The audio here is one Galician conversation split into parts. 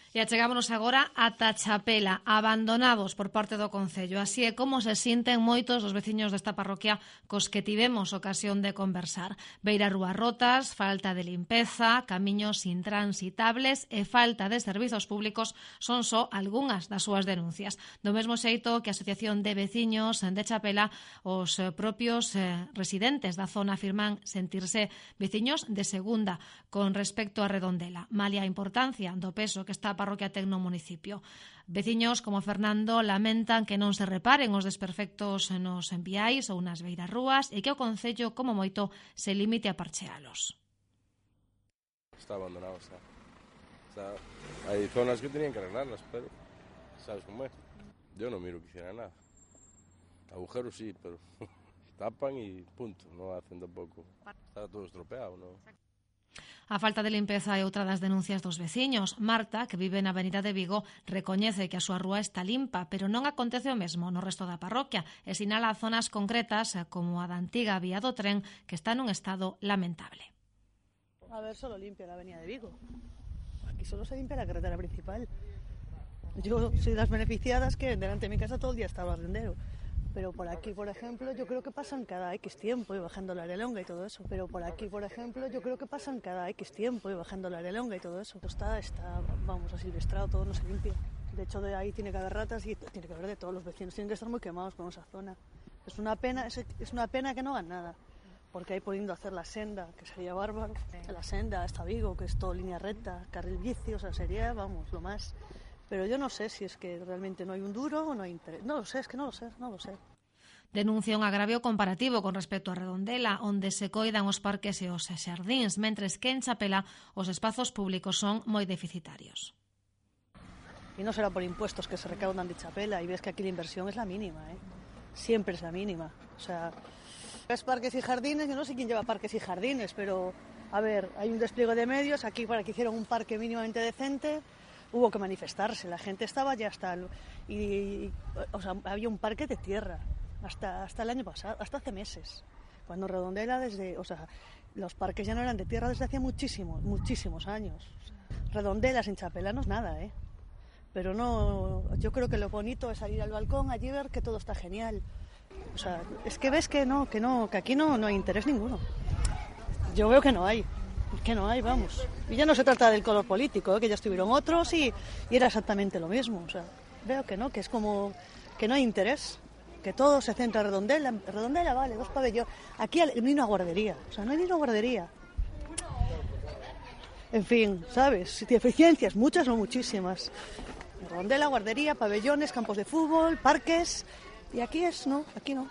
E achegámonos agora ata Chapela, abandonados por parte do Concello. Así é como se sinten moitos dos veciños desta parroquia cos que tivemos ocasión de conversar. Beirarrúas rotas, falta de limpeza, camiños intransitables e falta de servizos públicos son só algunhas das súas denuncias. Do mesmo xeito que a Asociación de Veciños de Chapela, os propios residentes da zona afirman sentirse veciños de segunda con respecto a Redondela, malia a importancia do peso que está a parroquia ten no municipio. Veciños como Fernando lamentan que non se reparen os desperfectos nos enviais ou nas beirarrúas e que o Concello, como moito, se limite a parchealos. Está abandonado, está. Hay zonas que tenían que arreglarlas, pero sabes cómo es. Yo no miro que hicieran nada. Agujeros sí, pero tapan y punto, no hacen tampoco. Está todo estropeado, ¿no? A falta de limpeza é outra das denuncias dos veciños. Marta, que vive na avenida de Vigo, recoñece que a súa rúa está limpa, pero non acontece o mesmo no resto da parroquia e sinala zonas concretas como a da antiga vía do tren que está nun estado lamentable. A ver, solo limpia la avenida de Vigo. Aquí solo se limpia la carretera principal. Yo soy de las beneficiadas que delante de mi casa todo el día estaba barrendero. Pero por aquí, por ejemplo, yo creo que pasan cada X tiempo y bajando la Arelonga y todo eso. Pero por aquí, por ejemplo, yo creo que pasan cada X tiempo y bajando la Arelonga y todo eso. Está, vamos, asilvestrado, todo no se limpia. De hecho, de ahí tiene que haber ratas y tiene que haber de todos los vecinos. Tienen que estar muy quemados con esa zona. Es una pena que no hagan nada. Porque ahí podiendo hacer la senda, que sería bárbaro. La senda hasta Vigo, que es todo línea recta, carril bici, o sea, sería, vamos, lo más... Pero yo no sé si es que realmente no hay un duro o no hay interés. No lo sé, es que no lo sé. Denuncia un agravio comparativo con respecto a Redondela, onde se coidan os parques e os xardíns, mentres que en Chapela os espazos públicos son moi deficitarios. Y no será por impuestos que se recaudan de Chapela, y ves que aquí la inversión es la mínima, ¿eh? Siempre es la mínima. O sea, es parques y jardines, yo no sé quién lleva parques y jardines, pero, a ver, hay un despliegue de medios, aquí para que hicieran un parque mínimamente decente... Hubo que manifestarse, la gente estaba ya hasta... o sea, había un parque de tierra hasta el año pasado, hasta hace meses. Cuando Redondela o sea, los parques ya no eran de tierra desde hacía muchísimos años. Redondela sin Chapela no es nada, ¿eh? Pero no, yo creo que lo bonito es salir al balcón allí ver que todo está genial. O sea, es que ves que aquí no hay interés ninguno. Yo veo que no hay. Que no hay, vamos. Y ya no se trata del color político, que ya estuvieron otros y era exactamente lo mismo. O sea, veo que no, que es como que no hay interés, que todo se centra en Redondela. Redondela, vale, 2 pabellones. Aquí no hay una guardería, o sea, no hay ni una guardería. En fin, ¿sabes? Deficiencias, muchas o muchísimas. Redondela, guardería, pabellones, campos de fútbol, parques. Y aquí no.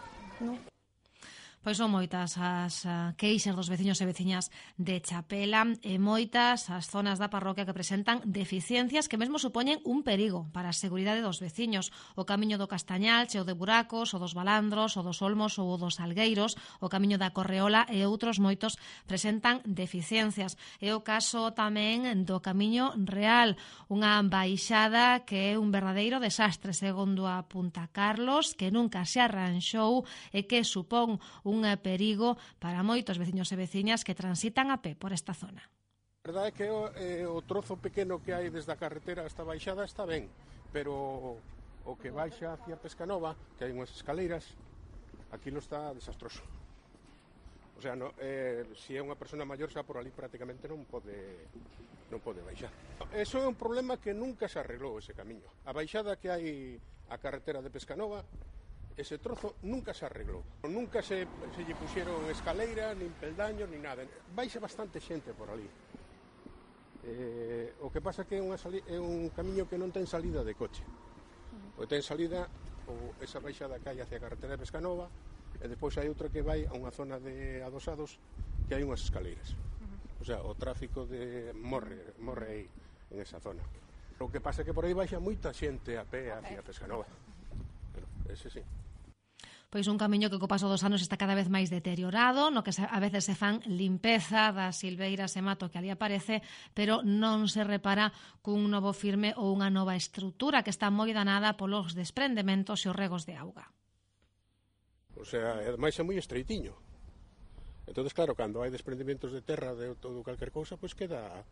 Pois son moitas as queixas dos veciños e veciñas de Chapela e moitas as zonas da parroquia que presentan deficiencias que mesmo supoñen un perigo para a seguridade dos veciños. O camiño do Castañal, cheo de buracos, o dos Balandros, o dos Olmos ou o dos Salgueiros, o camiño da Correola e outros moitos presentan deficiencias. É o caso tamén do camiño real, unha baixada que é un verdadeiro desastre, segundo a Punta Carlos, que nunca se arranxou e que supón un perigo para moitos veciños e veciñas que transitan a pé por esta zona. A verdade é que o trozo pequeno que hai desde a carretera hasta a baixada está ben, pero o que baixa hacia Pescanova, que hai unhas escaleiras, aquilo está desastroso. O sea, se é unha persona maior xa por ali prácticamente non pode baixar. Eso é un problema que nunca se arreglou ese camiño. A baixada que hai a carretera de Pescanova, ese trozo nunca se arreglou. Nunca se lle puxeron escaleiras, nin peldaños, nin nada. Baixa bastante xente por ali. O que pasa que é un camiño que non ten salida de coche. O ten salida esa baixada que hai hacia a carretera de Pescanova e depois hai outra que vai a unha zona de adosados que hai unhas escaleiras. O sea, o tráfico morre aí en esa zona. O que pasa que por aí baixa moita xente a pé hacia Pescanova. Pero ese sí. Pois un camiño que co paso dos anos está cada vez máis deteriorado, no que a veces se fan limpeza das silveiras e mato que ali aparece, pero non se repara cun novo firme ou unha nova estrutura que está moi danada polos desprendementos e os regos de auga. O sea, ademais é moi estreitiño. Entonces, claro, cando hai desprendementos de terra de todo calquer cousa, pois queda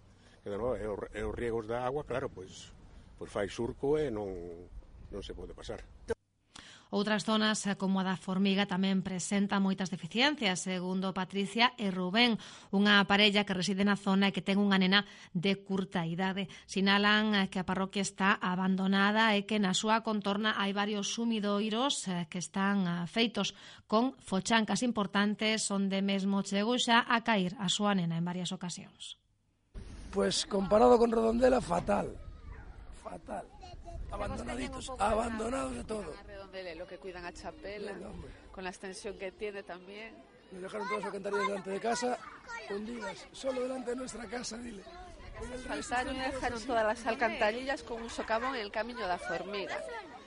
E os riegos da agua, claro, pois fai surco e non se pode pasar. Outras zonas, como a da Formiga, tamén presenta moitas deficiencias, segundo Patricia e Rubén, unha parella que reside na zona e que ten unha nena de curta idade. Sinalan que a parroquia está abandonada e que na súa contorna hai varios sumidoiros que están feitos con fochancas importantes onde mesmo chegou xa a cair a súa nena en varias ocasións. Pues comparado con Redondela, fatal. Abandonados de todo. Redondela, lo que cuidan a Chapela, con la extensión que tiene también. Nos dejaron todas las alcantarillas delante de casa, hundidas, solo delante de nuestra casa, dile. Saltaron y dejaron todas las alcantarillas con un socavón en el camino de la Formiga.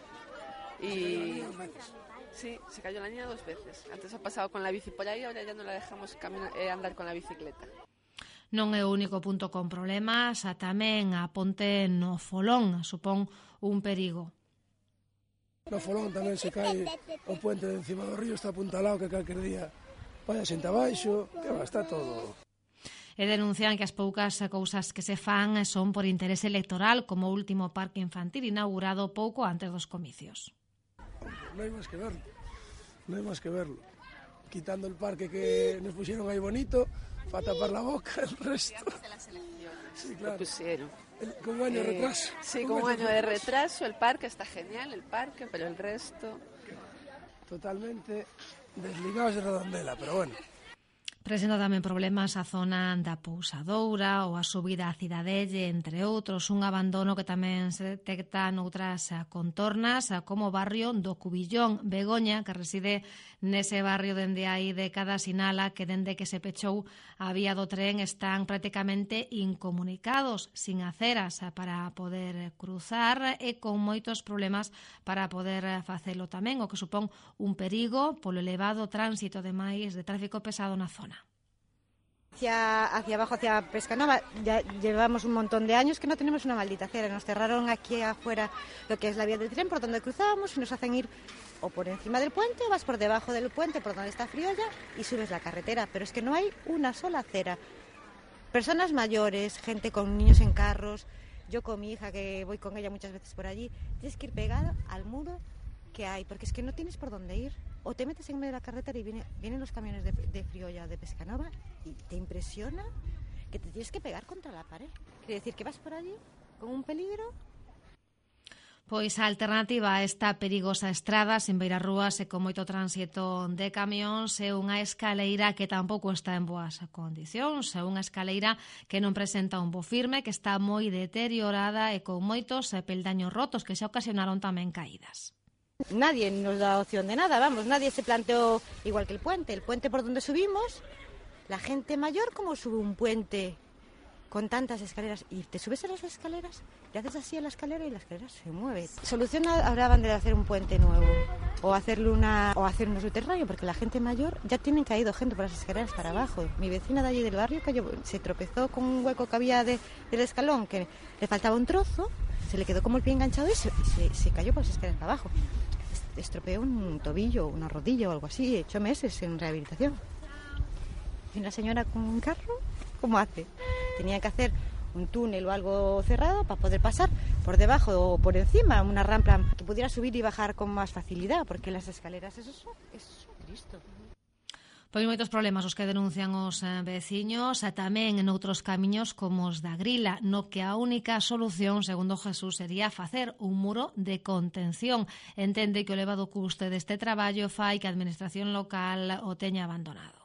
Y sí, se cayó la niña 2 veces. Antes ha pasado con la bici por ahí, ahora ya no la dejamos andar con la bicicleta. Non é o único punto con problemas, tamén a ponte no Folón supón un perigo. No Folón tamén se cae o puente de encima do río, está apuntalado que calquer día vaya xente abaixo, que va, está todo. E denuncian que as poucas cousas que se fan son por interese electoral, como o último parque infantil inaugurado pouco antes dos comicios. Non hai máis que verlo. Quitando el parque que nos pusieron aí bonito, para tapar la boca, el resto. Antes de las elecciones Sí, claro. lo pusieron. Con un año de retraso. Sí, con un año de retraso. El parque está genial, pero el resto... Totalmente desligados de Redondela, pero bueno. Presenta tamén problemas a zona da Pousadoura ou a subida a Cidadelle, entre outros, un abandono que tamén se detecta noutras contornas, como o barrio do Cubillón. Begoña, que reside nese barrio dende hai décadas, sinala que dende que se pechou a vía do tren están prácticamente incomunicados, sin aceras para poder cruzar e con moitos problemas para poder facelo tamén, o que supón un perigo polo elevado tránsito de tráfico pesado na zona. Hacia abajo, hacia Pescanova, ya llevamos un montón de años que no tenemos una maldita acera. Nos cerraron aquí afuera lo que es la vía del tren por donde cruzábamos y nos hacen ir o por encima del puente o vas por debajo del puente por donde está Friolla y subes la carretera. Pero es que no hay una sola acera. Personas mayores, gente con niños en carros, yo con mi hija que voy con ella muchas veces por allí, tienes que ir pegada al muro que hay, porque es que no tienes por dónde ir. O te metes en medio de la carretera y vienen los camiones de Friolla, de Pescanova, y te impresiona que te tienes que pegar contra la pared. Quiere decir que vas por allí con un peligro. Pois a alternativa a esta perigosa estrada sen beirarrúas e con moito tránsito de camións é unha escaleira que tampouco está en boas condicións, é unha escaleira que non presenta un bo firme, que está moi deteriorada e con moitos peldaños rotos que xa ocasionaron tamén caídas. Nadie nos da opción de nada, vamos, nadie se planteó igual que el puente por donde subimos, la gente mayor como sube un puente con tantas escaleras y te subes a las escaleras, le haces así a la escalera y la escalera se mueve. Solución hablaban de hacer un puente nuevo o hacer un subterráneo porque la gente mayor ya tienen caído gente por las escaleras para abajo. Mi vecina de allí del barrio se tropezó con un hueco que había del escalón que le faltaba un trozo, se le quedó como el pie enganchado y se cayó por las escaleras para abajo. Estropeó un tobillo, una rodilla o algo así, 8 meses en rehabilitación. Y una señora con un carro, ¿cómo hace? Tenía que hacer un túnel o algo cerrado para poder pasar por debajo o por encima, una rampa que pudiera subir y bajar con más facilidad, porque las escaleras, eso es Cristo. Pois moitos problemas os que denuncian os veciños, tamén en outros camiños como os da Grila, no que a única solución, segundo Jesús, sería facer un muro de contención. Entende que o elevado custe deste traballo fai que a administración local o teña abandonado.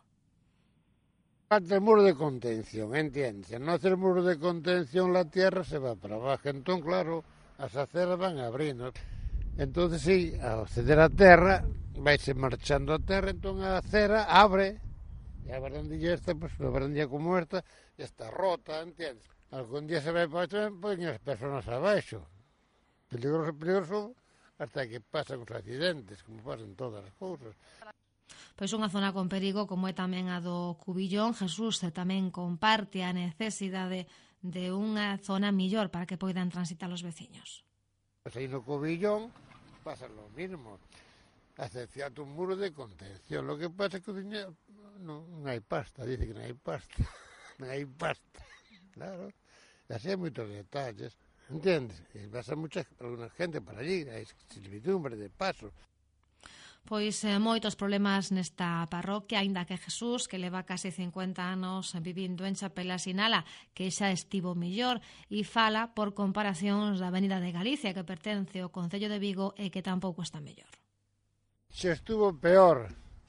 Hacer muro de contención, entiendes? Si no hacer muro de contención, la tierra se va para abajo. Entonces, claro, as aceras van abrindo. Entonces, sí, ao ceder a terra, vaise marchando a terra, entón a acera abre, e a barandilla esta, pues, a barandilla como esta, está rota, entiendes? Algún día se vai para abaixo, poñen as personas abaixo. Peligroso, hasta que pasan os accidentes, como pasan todas as cousas. Pois unha zona con perigo como é tamén a do Cubillón. Jesús tamén comparte a necesidade de unha zona millor para que poidan transitar os veciños. Pues aí no Cubillón pasa lo mismo. Hacerte un muro de contención. Lo que pasa es que non hai pasta. Dice que non hai pasta. Non hai pasta. Claro. así hai moitos detalles, entendes? E vas a alguna gente para allí, hai servidumbre de paso. Pois moitos problemas nesta parroquia, aínda que Jesús, que leva case 50 anos vivindo en Chapela, sinala que xa estivo mellor e fala por comparacións da Avenida de Galicia, que pertence ao Concello de Vigo e que tampouco está mellor. Xa estuvo peor.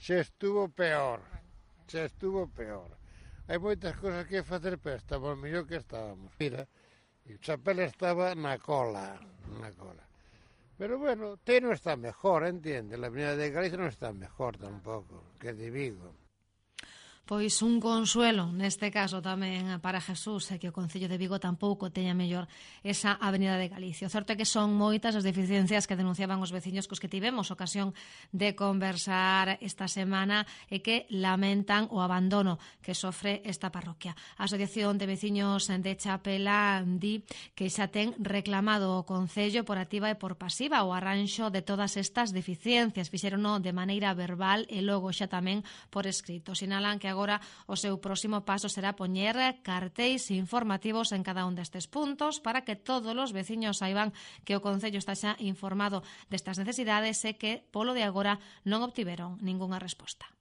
Hai moitas cosas que facer, pero estamos mellor que estábamos. Mira, e Chapela estaba na cola. Pero bueno, non está mejor, entiende? La Avenida de Galicia non está mejor tampouco, que de Vigo. Pois un consuelo, neste caso tamén para Jesús, é que o Concello de Vigo tampouco teña mellor esa Avenida de Galicia. O certo é que son moitas as deficiencias que denunciaban os veciños cos que tivemos ocasión de conversar esta semana e que lamentan o abandono que sofre esta parroquia. A Asociación de Veciños de Chapela di que xa ten reclamado o Concello por activa e por pasiva o arranxo de todas estas deficiencias. Fixérono de maneira verbal e logo xa tamén por escrito. Sinalan que agora o seu próximo paso será poñer cartéis informativos en cada un destes puntos para que todos os veciños saiban que o Concello está xa informado destas necesidades e que, polo de agora, non obtiveron ningunha resposta.